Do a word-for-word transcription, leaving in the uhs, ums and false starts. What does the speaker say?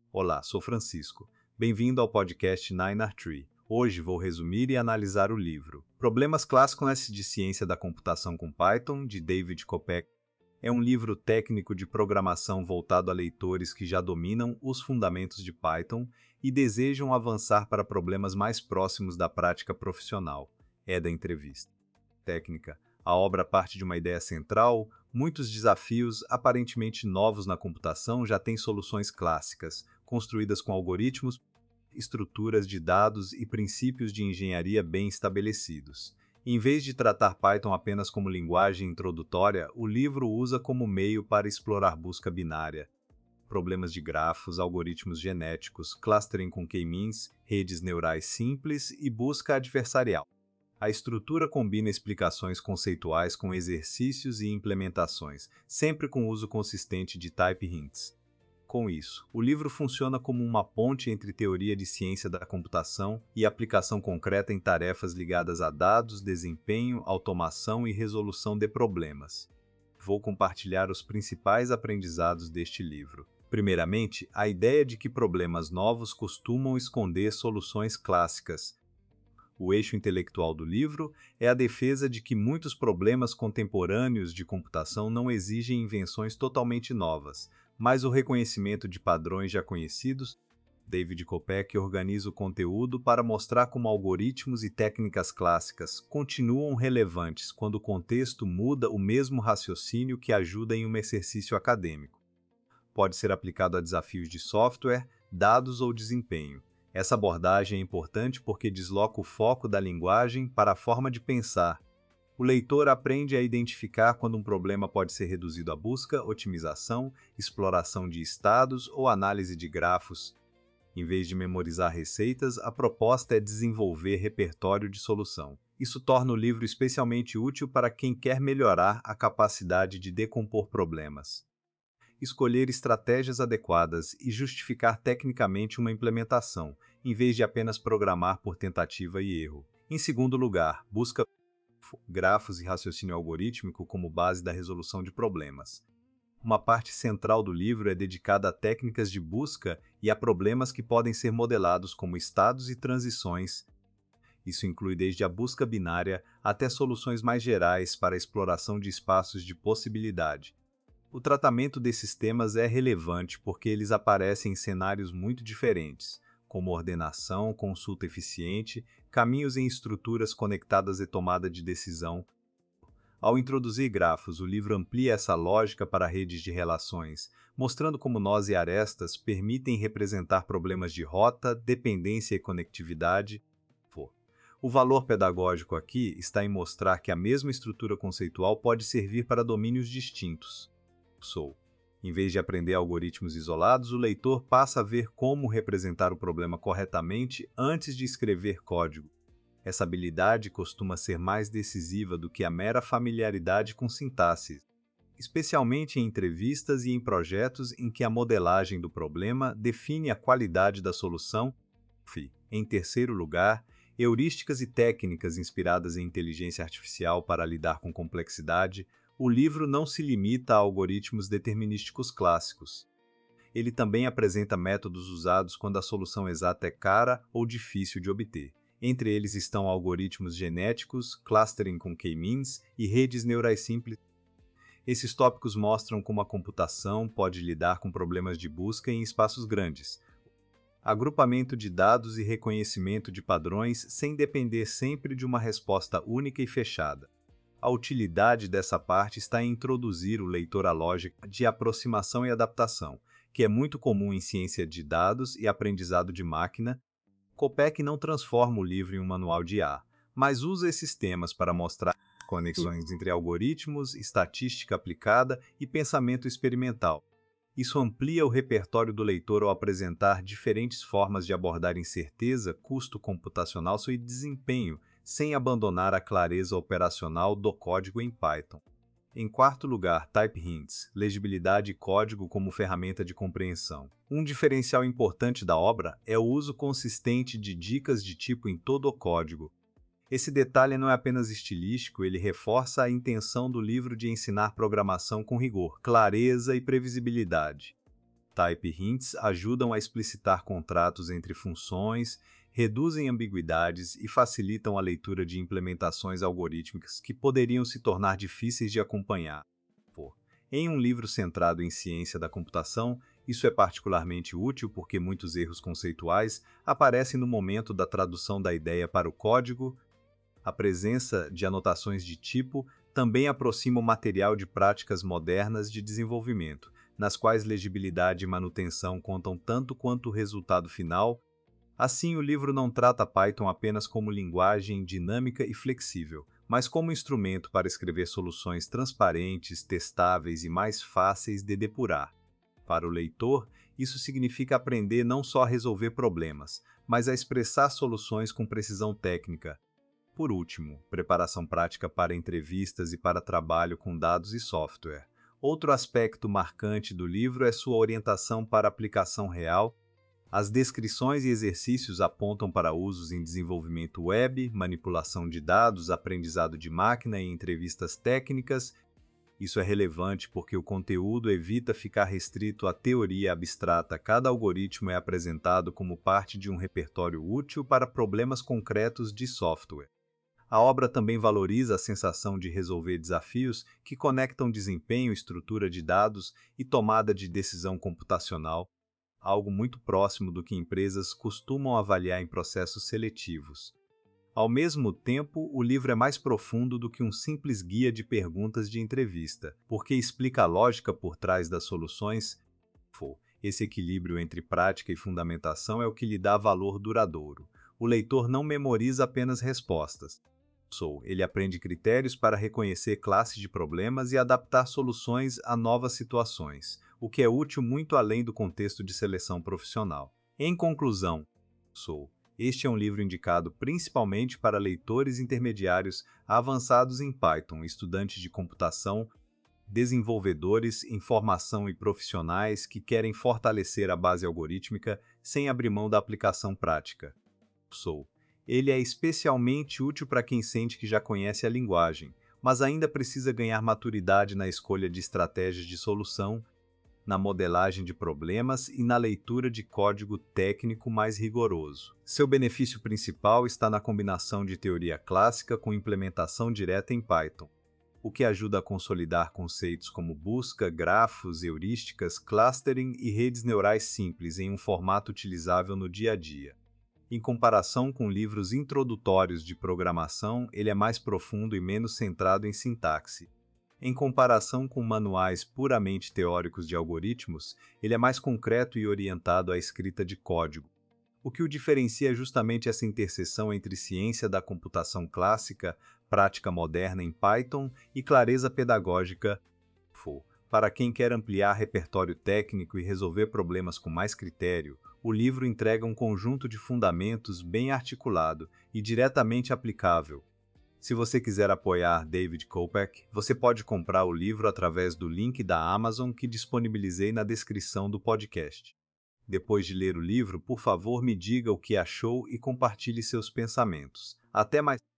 Olá, sou Francisco. Bem-vindo ao podcast Nine R Tree. Hoje vou resumir e analisar o livro Problemas Clássicos de Ciência da Computação com Python, de David Kopec. É um livro técnico de programação voltado a leitores que já dominam os fundamentos de Python e desejam avançar para problemas mais próximos da prática profissional. É da entrevista. Técnica. A obra parte de uma ideia central. Muitos desafios aparentemente novos na computação já têm soluções clássicas, construídas com algoritmos, estruturas de dados e princípios de engenharia bem estabelecidos. Em vez de tratar Python apenas como linguagem introdutória, o livro usa como meio para explorar busca binária, problemas de grafos, algoritmos genéticos, clustering com k-means, redes neurais simples e busca adversarial. A estrutura combina explicações conceituais com exercícios e implementações, sempre com uso consistente de type hints. Com isso, o livro funciona como uma ponte entre teoria de ciência da computação e aplicação concreta em tarefas ligadas a dados, desempenho, automação e resolução de problemas. Vou compartilhar os principais aprendizados deste livro. Primeiramente, a ideia de que problemas novos costumam esconder soluções clássicas. O eixo intelectual do livro é a defesa de que muitos problemas contemporâneos de computação não exigem invenções totalmente novas, mas o reconhecimento de padrões já conhecidos. David Kopec organiza o conteúdo para mostrar como algoritmos e técnicas clássicas continuam relevantes quando o contexto muda o mesmo raciocínio que ajuda em um exercício acadêmico. Pode ser aplicado a desafios de software, dados ou desempenho. Essa abordagem é importante porque desloca o foco da linguagem para a forma de pensar. O leitor aprende a identificar quando um problema pode ser reduzido a busca, otimização, exploração de estados ou análise de grafos. Em vez de memorizar receitas, a proposta é desenvolver repertório de solução. Isso torna o livro especialmente útil para quem quer melhorar a capacidade de decompor problemas, escolher estratégias adequadas e justificar tecnicamente uma implementação, em vez de apenas programar por tentativa e erro. Em segundo lugar, busca grafos e raciocínio algorítmico como base da resolução de problemas. Uma parte central do livro é dedicada a técnicas de busca e a problemas que podem ser modelados como estados e transições. Isso inclui desde a busca binária até soluções mais gerais para a exploração de espaços de possibilidade. O tratamento desses temas é relevante porque eles aparecem em cenários muito diferentes, como ordenação, consulta eficiente, caminhos em estruturas conectadas e tomada de decisão. Ao introduzir grafos, o livro amplia essa lógica para redes de relações, mostrando como nós e arestas permitem representar problemas de rota, dependência e conectividade. O valor pedagógico aqui está em mostrar que a mesma estrutura conceitual pode servir para domínios distintos. Sou. Em vez de aprender algoritmos isolados, o leitor passa a ver como representar o problema corretamente antes de escrever código. Essa habilidade costuma ser mais decisiva do que a mera familiaridade com sintaxe, especialmente em entrevistas e em projetos em que a modelagem do problema define a qualidade da solução. Em terceiro lugar, heurísticas e técnicas inspiradas em inteligência artificial para lidar com complexidade. O livro não se limita a algoritmos determinísticos clássicos. Ele também apresenta métodos usados quando a solução exata é cara ou difícil de obter. Entre eles estão algoritmos genéticos, clustering com k-means e redes neurais simples. Esses tópicos mostram como a computação pode lidar com problemas de busca em espaços grandes, agrupamento de dados e reconhecimento de padrões sem depender sempre de uma resposta única e fechada. A utilidade dessa parte está em introduzir o leitor à lógica de aproximação e adaptação, que é muito comum em ciência de dados e aprendizado de máquina. Kopec não transforma o livro em um manual de I A, mas usa esses temas para mostrar conexões entre algoritmos, estatística aplicada e pensamento experimental. Isso amplia o repertório do leitor ao apresentar diferentes formas de abordar incerteza, custo computacional e desempenho, sem abandonar a clareza operacional do código em Python. Em quarto lugar, Type Hints, legibilidade e código como ferramenta de compreensão. Um diferencial importante da obra é o uso consistente de dicas de tipo em todo o código. Esse detalhe não é apenas estilístico, ele reforça a intenção do livro de ensinar programação com rigor, clareza e previsibilidade. Type hints ajudam a explicitar contratos entre funções, reduzem ambiguidades e facilitam a leitura de implementações algorítmicas que poderiam se tornar difíceis de acompanhar. Pô, Em um livro centrado em ciência da computação, isso é particularmente útil porque muitos erros conceituais aparecem no momento da tradução da ideia para o código. A presença de anotações de tipo também aproxima o material de práticas modernas de desenvolvimento, nas quais legibilidade e manutenção contam tanto quanto o resultado final. Assim, o livro não trata Python apenas como linguagem dinâmica e flexível, mas como instrumento para escrever soluções transparentes, testáveis e mais fáceis de depurar. Para o leitor, isso significa aprender não só a resolver problemas, mas a expressar soluções com precisão técnica. Por último, preparação prática para entrevistas e para trabalho com dados e software. Outro aspecto marcante do livro é sua orientação para aplicação real. As descrições e exercícios apontam para usos em desenvolvimento web, manipulação de dados, aprendizado de máquina e entrevistas técnicas. Isso é relevante porque o conteúdo evita ficar restrito à teoria abstrata. Cada algoritmo é apresentado como parte de um repertório útil para problemas concretos de software. A obra também valoriza a sensação de resolver desafios que conectam desempenho, estrutura de dados e tomada de decisão computacional, algo muito próximo do que empresas costumam avaliar em processos seletivos. Ao mesmo tempo, o livro é mais profundo do que um simples guia de perguntas de entrevista, porque explica a lógica por trás das soluções. Esse equilíbrio entre prática e fundamentação é o que lhe dá valor duradouro. O leitor não memoriza apenas respostas. Ele aprende critérios para reconhecer classes de problemas e adaptar soluções a novas situações, o que é útil muito além do contexto de seleção profissional. Em conclusão, este é um livro indicado principalmente para leitores intermediários avançados em Python, estudantes de computação, desenvolvedores em formação e profissionais que querem fortalecer a base algorítmica sem abrir mão da aplicação prática. Ele é especialmente útil para quem sente que já conhece a linguagem, mas ainda precisa ganhar maturidade na escolha de estratégias de solução, na modelagem de problemas e na leitura de código técnico mais rigoroso. Seu benefício principal está na combinação de teoria clássica com implementação direta em Python, o que ajuda a consolidar conceitos como busca, grafos, heurísticas, clustering e redes neurais simples em um formato utilizável no dia a dia. Em comparação com livros introdutórios de programação, ele é mais profundo e menos centrado em sintaxe. Em comparação com manuais puramente teóricos de algoritmos, ele é mais concreto e orientado à escrita de código. O que o diferencia é justamente essa interseção entre ciência da computação clássica, prática moderna em Python e clareza pedagógica. Para quem quer ampliar repertório técnico e resolver problemas com mais critério, o livro entrega um conjunto de fundamentos bem articulado e diretamente aplicável. Se você quiser apoiar David Kopec, você pode comprar o livro através do link da Amazon que disponibilizei na descrição do podcast. Depois de ler o livro, por favor, me diga o que achou e compartilhe seus pensamentos. Até mais!